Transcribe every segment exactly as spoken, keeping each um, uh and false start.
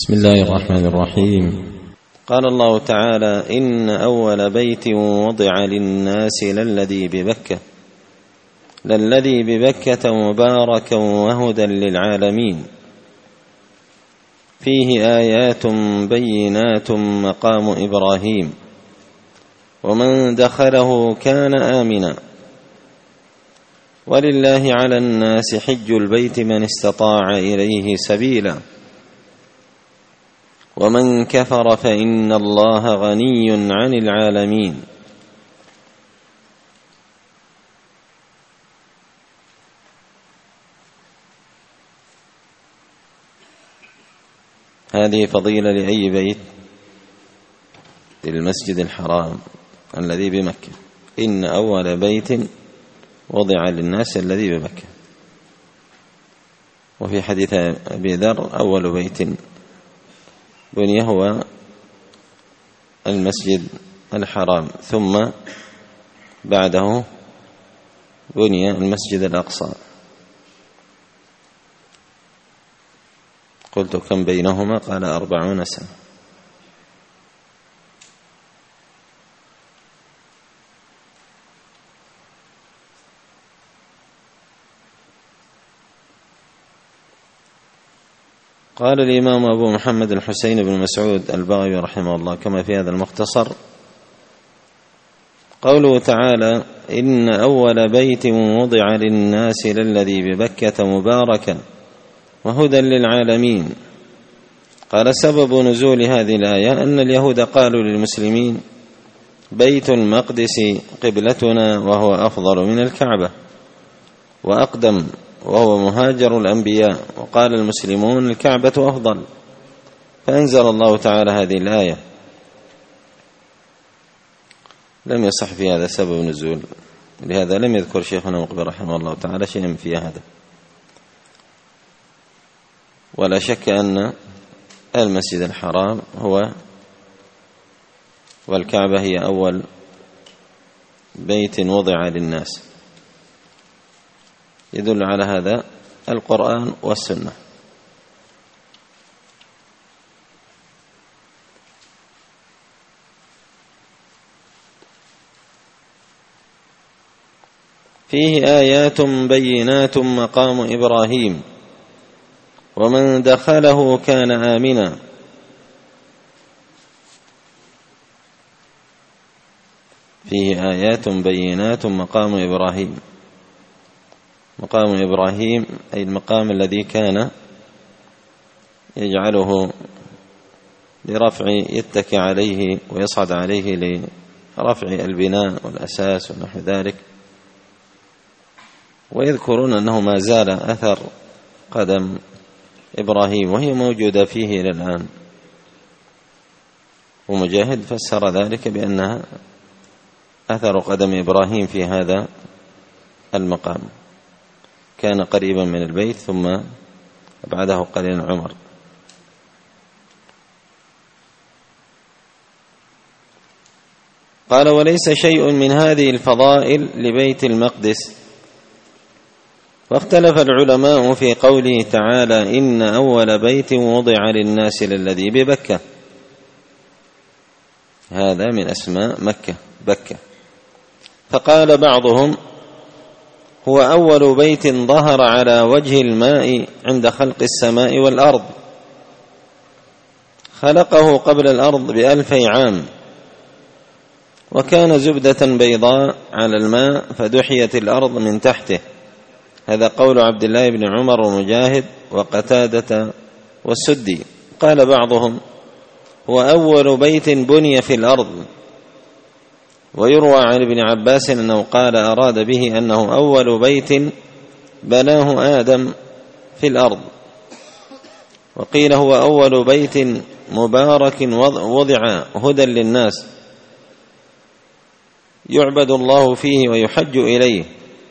بسم الله الرحمن الرحيم. قال الله تعالى: إن أول بيت وضع للناس للذي ببكة للذي ببكة مباركا وهدى للعالمين فيه آيات بينات مقام إبراهيم ومن دخله كان آمنا ولله على الناس حج البيت من استطاع إليه سبيلا ومن كفر فإن الله غني عن العالمين. هذه فضيلة لأي بيت؟ للمسجد الحرام الذي بمكة. إن أول بيت وضع للناس الذي بمكة. وفي حديث أبي ذر: أول بيت بني هو المسجد الحرام، ثم بعده بني المسجد الأقصى. قلت: كم بينهما؟ قال: أربعون سنة. قال الإمام أبو محمد الحسين بن مسعود البغوي رحمه الله كما في هذا المختصر: قوله تعالى: إن أول بيت وضع للناس للذي ببكة مباركا وهدى للعالمين. قال: سبب نزول هذه الآية أن اليهود قالوا للمسلمين: بيت المقدس قبلتنا وهو أفضل من الكعبة وأقدم وهو مهاجر الأنبياء، وقال المسلمون: الكعبة أفضل. فأنزل الله تعالى هذه الآية. لم يصح في هذا سبب نزول، لهذا لم يذكر شيخنا مقبل رحمه الله تعالى شيئا في هذا. ولا شك أن المسجد الحرام هو والكعبة هي أول بيت وضع للناس. يدل على هذا القرآن والسنة. فيه آيات بينات مقام إبراهيم ومن دخله كان آمنا. فيه آيات بينات مقام إبراهيم. مقام إبراهيم أي المقام الذي كان يجعله لرفع يتكي عليه ويصعد عليه لرفع البناء والأساس ونحو ذلك. ويذكرون أنه ما زال أثر قدم إبراهيم وهي موجودة فيه إلى الآن. ومجاهد فسر ذلك بأنها أثر قدم إبراهيم في هذا المقام. كان قريبا من البيت ثم بعده قليلا عمر. قال: وليس شيء من هذه الفضائل لبيت المقدس. واختلف العلماء في قوله تعالى: إن أول بيت وضع للناس للذي ببكة. هذا من أسماء مكة، بكة. فقال بعضهم: هو أول بيت ظهر على وجه الماء عند خلق السماء والأرض، خلقه قبل الأرض بألفي عام، وكان زبدة بيضاء على الماء فدحيت الأرض من تحته. هذا قول عبد الله بن عمر ومجاهد وقتادة والسدي. قال بعضهم: هو أول بيت بني في الأرض. ويروى عن ابن عباس أنه قال أراد به أنه أول بيت بناه آدم في الأرض. وقيل هو أول بيت مبارك وضع هدى للناس يعبد الله فيه ويحج إليه.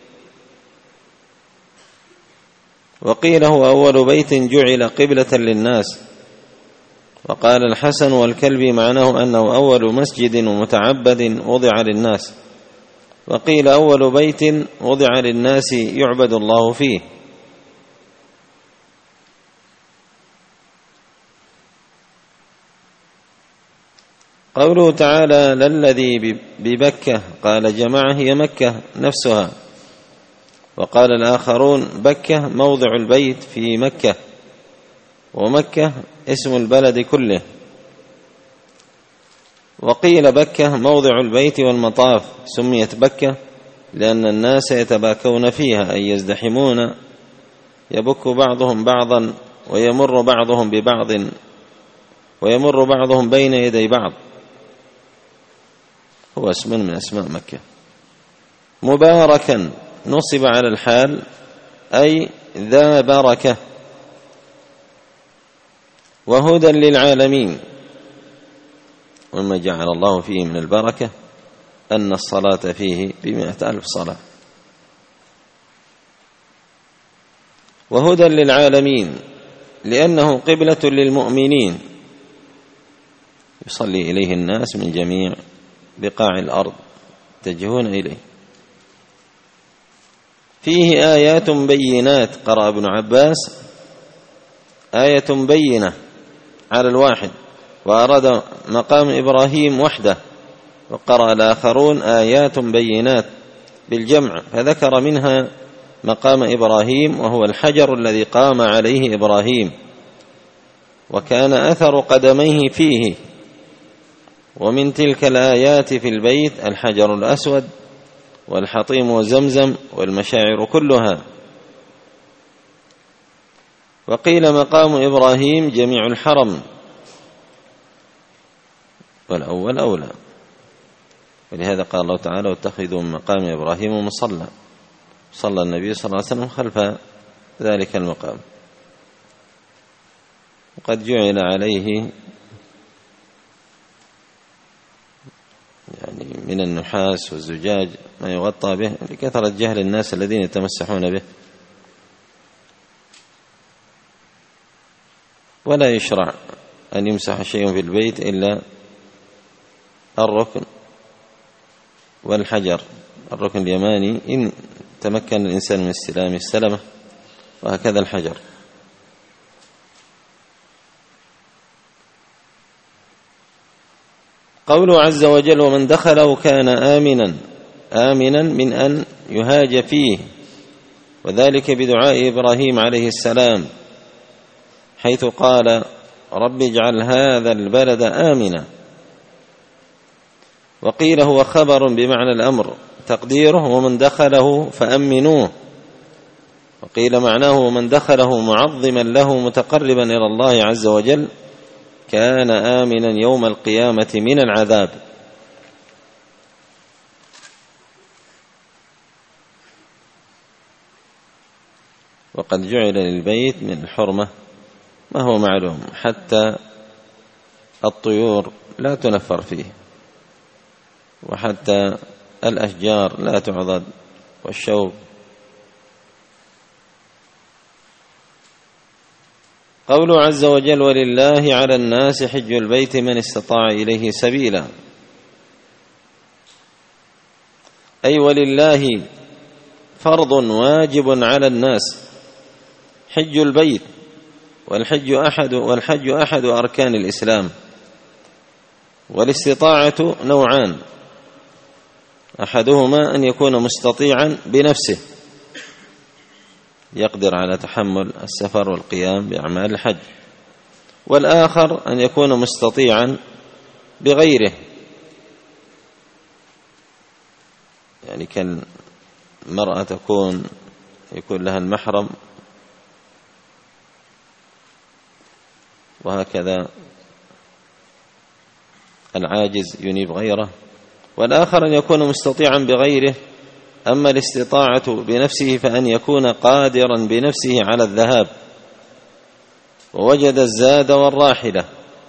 وقيل هو أول بيت جعل قبلة للناس. وقال الحسن والكلبي معناه أنه أول مسجد ومتعبد وضع للناس. وقيل أول بيت وضع للناس يعبد الله فيه. قوله تعالى للذي ببكة قال جماعة هي مكة نفسها، وقال الآخرون بكة موضع البيت في مكة، ومكة اسم البلد كله. وقيل بكة موضع البيت والمطاف، سميت بكة لأن الناس يتباكون فيها أي يزدحمون، يبك بعضهم بعضا ويمر بعضهم ببعض ويمر بعضهم بين يدي بعض، هو اسم من أسماء مكة. مباركا نصب على الحال أي ذا بركة. وهدى للعالمين، وما جعل الله فيه من البركة أن الصلاة فيه بمئة ألف صلاة. وهدى للعالمين لأنه قبلة للمؤمنين يصلي إليه الناس من جميع بقاع الأرض يتجهون إليه. فيه آيات بينات، قرأ ابن عباس آية بينة على الواحد، وأراد مقام إبراهيم وحده، وقرأ الآخرون آيات بينات بالجمع، فذكر منها مقام إبراهيم وهو الحجر الذي قام عليه إبراهيم وكان أثر قدميه فيه. ومن تلك الآيات في البيت الحجر الأسود والحطيم وزمزم والمشاعر كلها. وقيل مقام إبراهيم جميع الحرم، والأول أولى، ولهذا قال الله تعالى واتخذوا من مقام إبراهيم مصلى، صلى النبي صلى الله عليه وسلم خلف ذلك المقام. وقد جعل عليه يعني من النحاس والزجاج ما يغطى به لكثرة جهل الناس الذين يتمسحون به. ولا يشرع أن يمسح شيء في البيت إلا الركن والحجر، الركن اليماني إن تمكن الإنسان من استلام السلمة، وهكذا الحجر. قوله عز وجل ومن دخله كان آمنا، آمنا من أن يهاج فيه، وذلك بدعاء إبراهيم عليه السلام حيث قال رب اجعل هذا البلد آمنا. وقيل هو خبر بمعنى الأمر تقديره ومن دخله فأمنوه، وقيل معناه ومن دخله معظما له متقربا إلى الله عز وجل كان آمنا يوم القيامة من العذاب. وقد جعل للبيت من الحرمة ما هو معلوم، حتى الطيور لا تنفر فيه، وحتى الأشجار لا تعضد والشوك. قوله عز وجل ولله على الناس حج البيت من استطاع إليه سبيلا، أي ولله فرض واجب على الناس حج البيت، والحج أحد والحج أحد أركان الإسلام. والاستطاعة نوعان، أحدهما أن يكون مستطيعا بنفسه يقدر على تحمل السفر والقيام بأعمال الحج، والآخر أن يكون مستطيعا بغيره، يعني كالمرأة تكون يكون لها المحرم، وهكذا العاجز ينيب غيره، والآخر أن يكون مستطيعا بغيره. أما الاستطاعة بنفسه فأن يكون قادرا بنفسه على الذهاب ووجد الزاد والراحلة.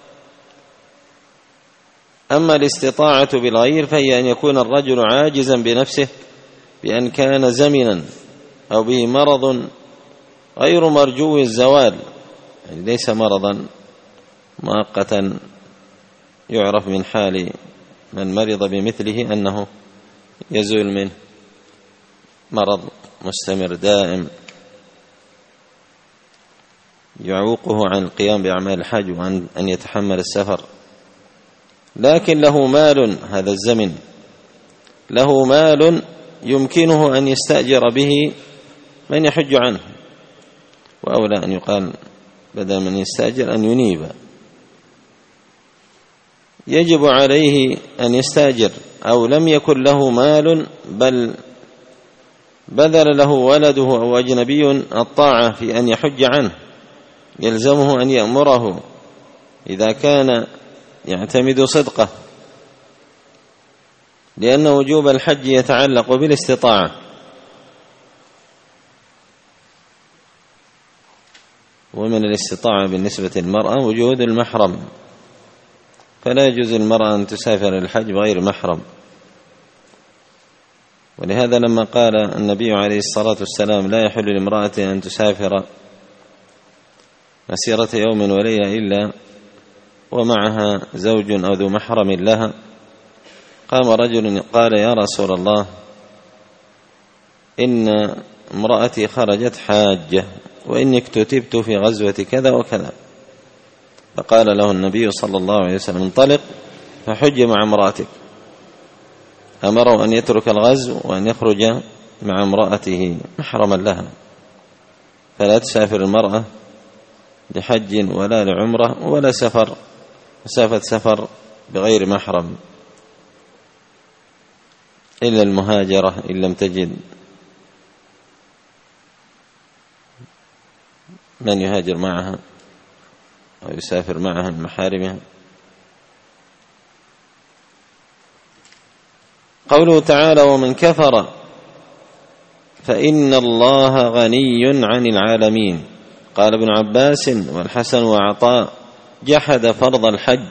أما الاستطاعة بالغير فهي أن يكون الرجل عاجزا بنفسه بأن كان زمنا أو به مرض غير مرجو الزوال، يعني ليس مرضا مؤقتا يعرف من حال من مرض بمثله أنه يزول منه، مرض مستمر دائم يعوقه عن القيام بأعمال الحج وعن أن يتحمل السفر. لكن له مال، هذا الزمن له مال يمكنه أن يستأجر به من يحج عنه، وأولى أن يقال بدل من يستأجر أن ينيب. يجب عليه أن يستأجر، أو لم يكن له مال بل بذل له ولده أو أجنبي الطاعة في أن يحج عنه، يلزمه أن يأمره إذا كان يعتمد صدقه، لأن وجوب الحج يتعلق بالاستطاعة. ومن الاستطاعة بالنسبة للمرأة وجود المحرم، فلا يجوز للمرأة أن تسافر الحج بغير محرم. ولهذا لما قال النبي عليه الصلاة والسلام لا يحل لامرأة أن تسافر مسيرة يوم وليلة إلا ومعها زوج أو ذو محرم لها، قام رجل قال يا رسول الله إن امرأتي خرجت حاجة وإني اكتتبت في غزوة كذا وكذا، فقال له النبي صلى الله عليه وسلم انطلق فحج مع امرأتك. أمره أن يترك الغزو وأن يخرج مع امرأته محرما لها، فلا تسافر المرأة لحج ولا لعمرة ولا سفر مسافة سفر بغير محرم إلا المهاجرة إن لم تجد من يهاجر معها أو يسافر معها من محارمها. قوله تعالى ومن كفر فإن الله غني عن العالمين. قال ابن عباس والحسن وعطاء جحد فرض الحج.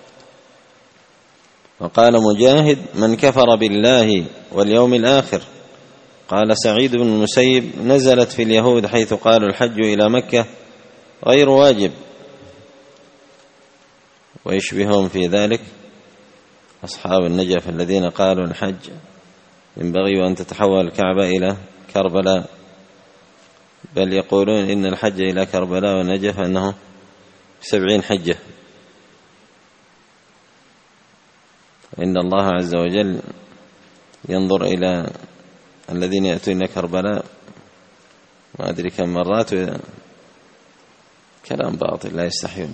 وقال مجاهد من كفر بالله واليوم الآخر. قال سعيد بن المسيب نزلت في اليهود حيث قالوا الحج إلى مكة غير واجب، ويشبههم في ذلك أصحاب النجف الذين قالوا الحج ينبغي أن تتحول الكعبة إلى كربلاء، بل يقولون إن الحج إلى كربلاء والنجف أنه سبعين حجة، إن الله عز وجل ينظر إلى الذين يأتون كربلاء ما أدري كم مرات، كلام باطل لا يستحيون.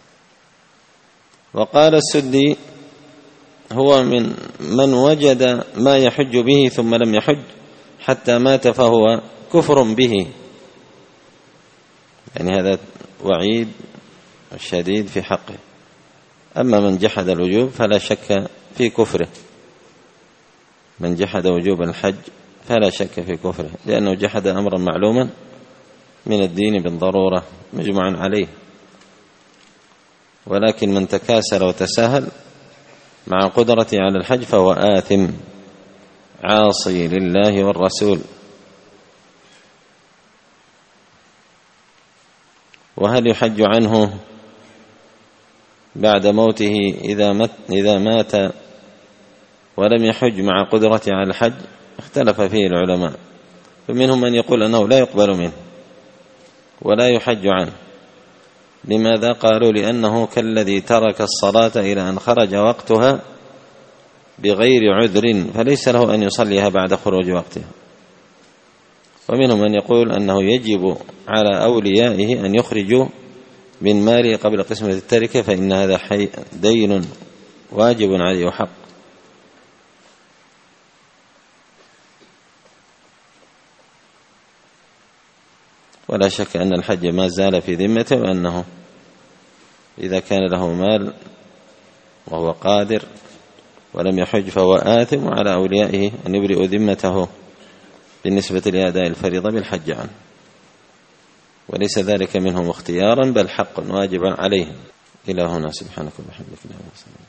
وقال السدي هو من من وجد ما يحج به ثم لم يحج حتى مات فهو كفر به، يعني هذا وعيد شديد في حقه. أما من جحد الوجوب فلا شك في كفره، من جحد وجوب الحج فلا شك في كفره، لأنه جحد أمرا معلوما من الدين بالضرورة مجمع عليه. ولكن من تكاسل وتساهل مع قدرته على الحج فهو آثم عاصي لله والرسول. وهل يحج عنه بعد موته إذا مات, إذا مات ولم يحج مع قدرته على الحج؟ اختلف فيه العلماء، فمنهم من يقول أنه لا يقبل منه ولا يحج عنه. لماذا؟ قالوا لأنه كالذي ترك الصلاة إلى أن خرج وقتها بغير عذر فليس له أن يصليها بعد خروج وقتها. ومنهم من يقول أنه يجب على أوليائه أن يخرجوا من ماله قبل قسمة التركة، فإن هذا دين واجب عليه وحق. ولا شك أن الحج ما زال في ذمته، وأنه إذا كان له مال وهو قادر ولم يحج فهو آثم، وعلى أوليائه أن يبرئوا ذمته بالنسبة لأداء الفريضة بالحج عنه، وليس ذلك منهم اختيارا بل حق واجب عليهم. إلى هنا سبحانك وبحمدك.